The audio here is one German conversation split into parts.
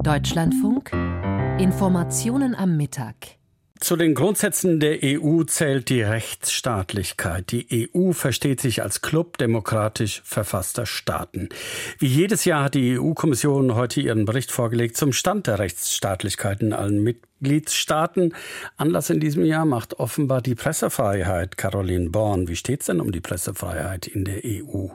Deutschlandfunk Informationen am Mittag. Zu den Grundsätzen der EU zählt die Rechtsstaatlichkeit. Die EU versteht sich als Club demokratisch verfasster Staaten. Wie jedes Jahr hat die EU-Kommission heute ihren Bericht vorgelegt zum Stand der Rechtsstaatlichkeit in allen Mitgliedstaaten. Anlass in diesem Jahr macht offenbar die Pressefreiheit. Caroline Born, wie steht es denn um die Pressefreiheit in der EU?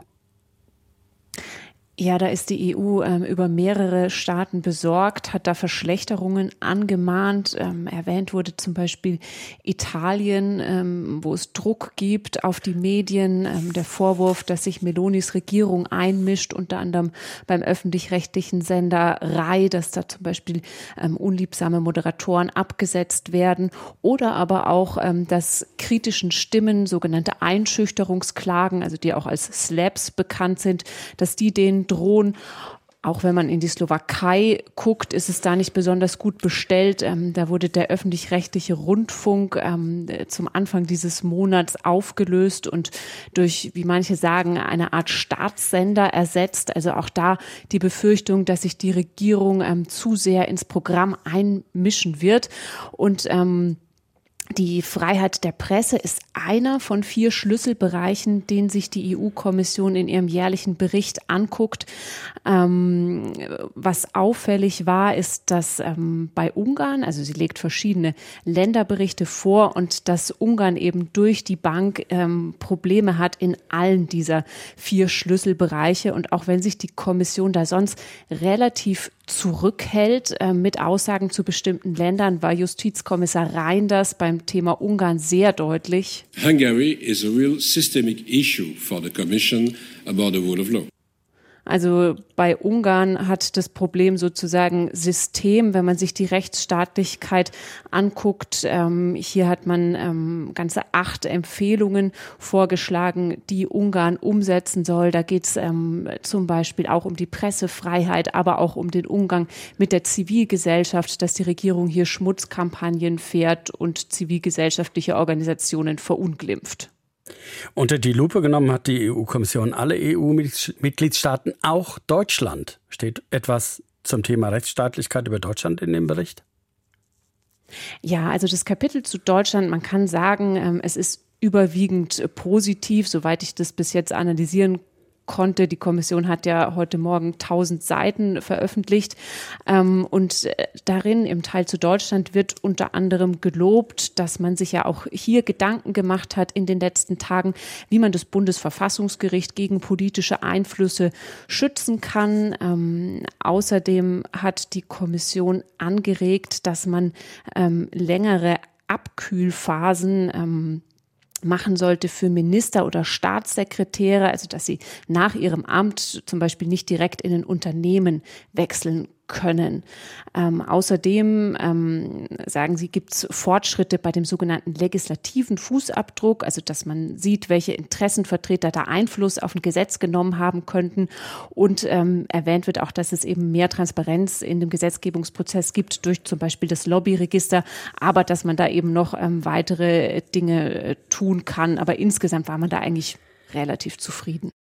Ja, da ist die EU über mehrere Staaten besorgt, hat da Verschlechterungen angemahnt. Erwähnt wurde zum Beispiel Italien, wo es Druck gibt auf die Medien. Der Vorwurf, dass sich Melonis Regierung einmischt, unter anderem beim öffentlich-rechtlichen Sender Rai, dass da zum Beispiel unliebsame Moderatoren abgesetzt werden. Oder aber auch, dass kritischen Stimmen, sogenannte Einschüchterungsklagen, also die auch als Slaps bekannt sind, dass die denen drohen. Auch wenn man in die Slowakei guckt, ist es da nicht besonders gut bestellt. Da wurde der öffentlich-rechtliche Rundfunk zum Anfang dieses Monats aufgelöst und durch, wie manche sagen, eine Art Staatssender ersetzt. Also auch da die Befürchtung, dass sich die Regierung zu sehr ins Programm einmischen wird. Und die Freiheit der Presse ist einer von 4 Schlüsselbereichen, den sich die EU-Kommission in ihrem jährlichen Bericht anguckt. Was auffällig war, ist, dass bei Ungarn, also sie legt verschiedene Länderberichte vor und dass Ungarn eben durch die Bank Probleme hat in allen dieser 4 Schlüsselbereiche. Und auch wenn sich die Kommission da sonst relativ zurückhält mit Aussagen zu bestimmten Ländern, war Justizkommissar Reynders beim Thema Ungarn sehr deutlich. Hungary is a real systemic issue for the Commission about the rule of law. Also bei Ungarn hat das Problem sozusagen System, wenn man sich die Rechtsstaatlichkeit anguckt. Hier hat man ganze 8 Empfehlungen vorgeschlagen, die Ungarn umsetzen soll. Da geht es zum Beispiel auch um die Pressefreiheit, aber auch um den Umgang mit der Zivilgesellschaft, dass die Regierung hier Schmutzkampagnen fährt und zivilgesellschaftliche Organisationen verunglimpft. Unter die Lupe genommen hat die EU-Kommission alle EU-Mitgliedstaaten, auch Deutschland. Steht etwas zum Thema Rechtsstaatlichkeit über Deutschland in dem Bericht? Ja, also das Kapitel zu Deutschland, man kann sagen, es ist überwiegend positiv, soweit ich das bis jetzt analysieren konnte. Die Kommission hat ja heute Morgen 1000 Seiten veröffentlicht und darin im Teil zu Deutschland wird unter anderem gelobt, dass man sich ja auch hier Gedanken gemacht hat in den letzten Tagen, wie man das Bundesverfassungsgericht gegen politische Einflüsse schützen kann. Außerdem hat die Kommission angeregt, dass man längere Abkühlphasen machen sollte für Minister oder Staatssekretäre, also dass sie nach ihrem Amt zum Beispiel nicht direkt in ein Unternehmen wechseln können. Außerdem sagen sie, gibt es Fortschritte bei dem sogenannten legislativen Fußabdruck, also dass man sieht, welche Interessenvertreter da Einfluss auf ein Gesetz genommen haben könnten. Und erwähnt wird auch, dass es eben mehr Transparenz in dem Gesetzgebungsprozess gibt durch zum Beispiel das Lobbyregister, aber dass man da eben noch weitere Dinge tun kann. Aber insgesamt war man da eigentlich relativ zufrieden.